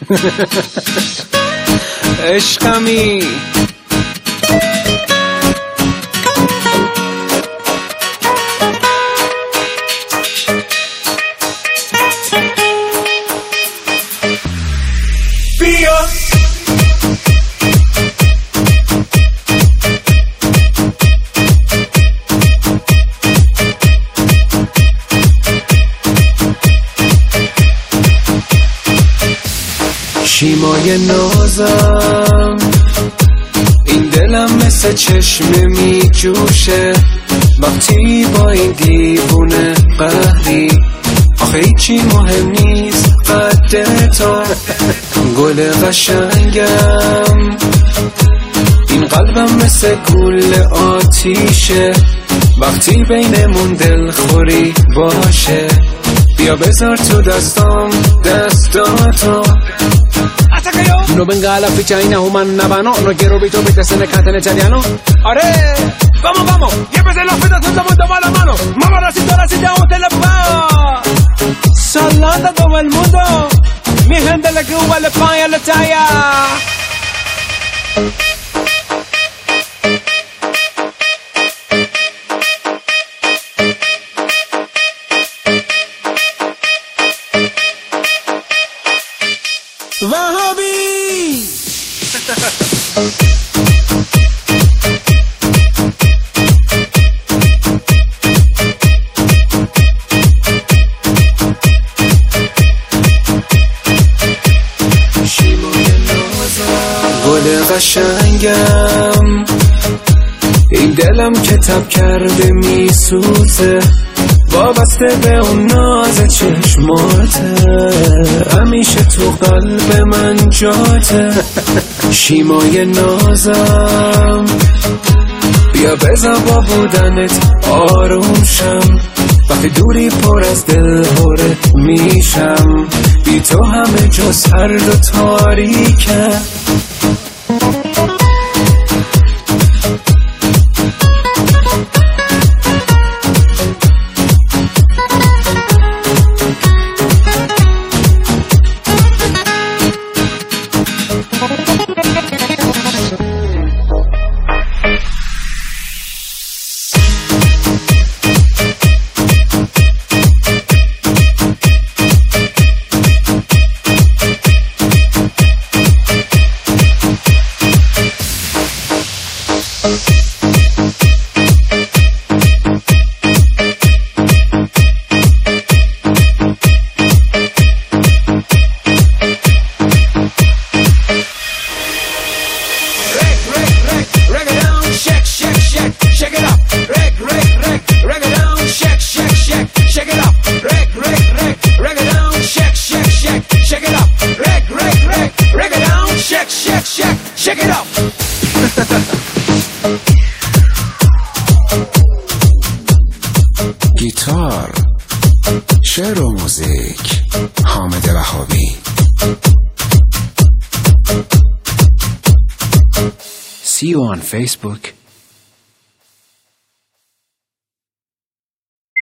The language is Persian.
عشقمی بیا شیمای نازم این دلم مثل چشمه می جوشه وقتی با این دیوونه قهری آخه هیچی مهم نیست قد تو گل قشنگم این قلبم مثل گل آتیشه وقتی بینمون دلخوری باشه بیا بذار تو دستاتو No venga a la ficha inahumana, no quiero bicho, viste, se me canta en italiano. ¡Are! ¡Vamos! ¡Llévese la fiesta, todo el mundo va a la mano! ¡Vamos a la cintura, si ya usted la paga! ¡Salada todo el mundo! ¡Mi gente de Cuba, la España, la Italia! Wahabi گل قشنگم این دلم که تب کرده می سوزه وابسته به اون ناز چشماته همیشه تو قلب من جاته شیمای نازم بیا بذار با بودنت آروم شم وقتی دوری پر از دل هره میشم بی تو همه جا سرد و تاریکه Check it out. گیتار شعر و موزیک حامد وهابی. See you on Facebook.